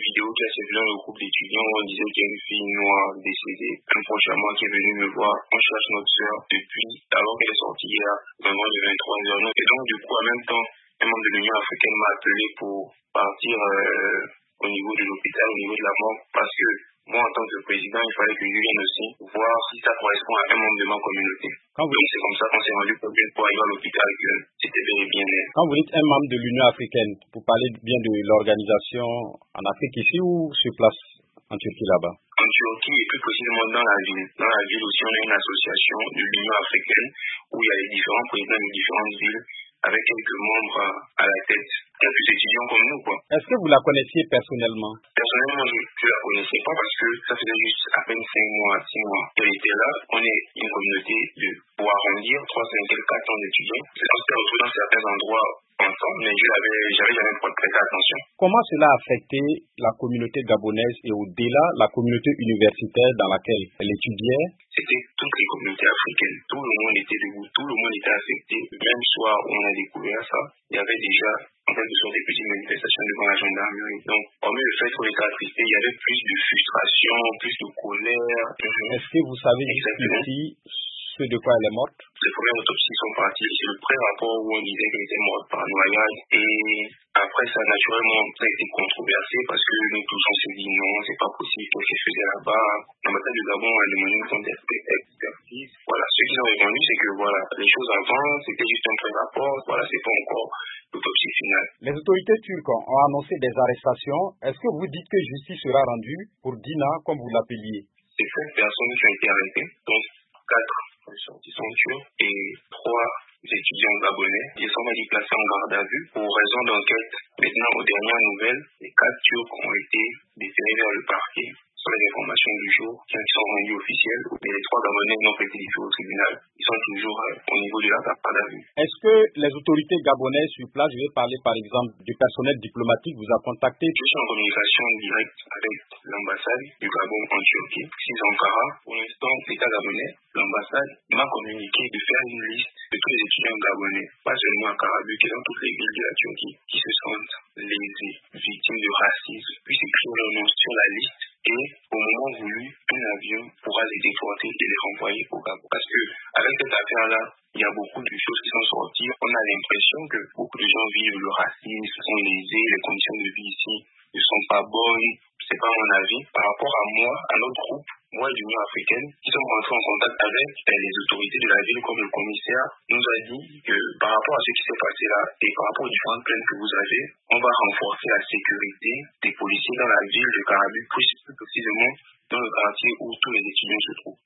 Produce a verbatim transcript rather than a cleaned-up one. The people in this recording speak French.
vidéo qui a circulé dans le groupe d'étudiants où on disait qu'il y a une fille noire décédée, un proche à moi qui est venu me voir. On cherche notre sœur depuis, alors qu'elle est sortie hier, vraiment de vingt-trois heures. Et donc, du coup, en même temps, un membre de l'Union africaine m'a appelé pour partir euh, au niveau de l'hôpital, au niveau de la mort, parce que moi, en tant que président, il fallait que je vienne aussi voir si ça correspond à un membre de ma communauté. Quand vous... Donc, c'est comme ça qu'on s'est rendu compte pour aller à l'hôpital que c'était bel et bien elle. Quand vous dites un membre de l'Union africaine, vous parlez bien de l'organisation en Afrique ici ou sur place en Turquie là-bas? En Turquie et plus précisément dans la ville. Dans la ville aussi, on a une association de l'Union africaine où il y a les différents présidents de différentes villes avec quelques membres à la tête. Il y a plus étudiants comme nous, quoi. Est-ce que vous la connaissiez personnellement? Personnellement, je ne la connaissais pas parce que ça faisait juste à peine cinq mois, six mois qu'elle était là. On est une communauté de, pour arrondir, trois, cinq, quatre ans d'étudiants. On s'est retrouvés dans certains endroits ensemble, mais je n'avais j'avais jamais prêté attention. Comment cela a affecté la communauté gabonaise et au-delà la communauté universitaire dans laquelle elle étudiait? C'était toutes les communautés africaines. Tout le monde était debout, tout le monde était affecté. Le même soir où on a découvert ça, il y avait déjà en quelque sorte des petites manifestations devant la gendarmerie. Donc, hormis le fait qu'on était attristé, il y avait plus de frustration, plus de colère. Est-ce que vous savez ici ce de quoi elle est morte? Les premières autopsies sont parties. C'est le pré-rapport où on disait qu'elle était morte par noyade. Et après ça, naturellement, ça a été controversé parce que nous tous on s'est dit non, c'est pas possible, qu'est-ce qu'elle faisait là-bas. L'ambassade du Gabon a demandé une compte d'expertise. Voilà, ce qu'ils ont répondu, c'est que voilà, les choses avant, c'était juste un pré-rapport. Voilà, c'est pas encore l'autopsie finale. Les autorités turques ont annoncé des arrestations. Est-ce que vous dites que justice sera rendue pour Dina, comme vous l'appeliez? C'est sept personnes qui ont été arrêtées, donc quatre ressortissants turcs et trois étudiants gabonais. Ils sont allés placés en garde à vue pour raison d'enquête. Maintenant, aux dernières nouvelles, les quatre Turcs ont été déférés vers le parquet. Ce sont les informations du jour qui sont rendues officielles. Mais les trois Gabonais n'ont pas été déférés au tribunal. Ils sont toujours euh, au niveau de la garde à vue. Est-ce que les autorités gabonaises sur place, je vais parler par exemple du personnel diplomatique, vous a contacté? Je suis en communication directe avec l'ambassade du Gabon en Turquie, six Ankara. Pour l'instant, l'État gabonais, l'ambassade m'a communiqué de faire une liste de tous les étudiants gabonais, pas seulement à Karabük, mais dans toutes les villes de la Turquie, qui se sentent lésés, victimes de racisme, puissent écrire leur nom sur la liste et, au moment voulu, un avion pourra les déporter et les renvoyer au Gabon. Parce que, avec cette affaire-là, il y a beaucoup de choses qui sont sorties. On a l'impression que beaucoup de gens vivent le racisme, sont lésés, les conditions de vie ici ne sont pas bonnes. C'est pas mon avis. Par rapport à moi, à notre groupe, moi et l'Union africaine, qui sommes rentrés en contact avec les autorités de la ville, comme le commissaire, nous a dit que par rapport à ce qui s'est passé là, et par rapport aux différentes plaintes que vous avez, on va renforcer la sécurité des policiers dans la ville de Karabük, plus précisément dans le quartier où tous les étudiants se trouvent.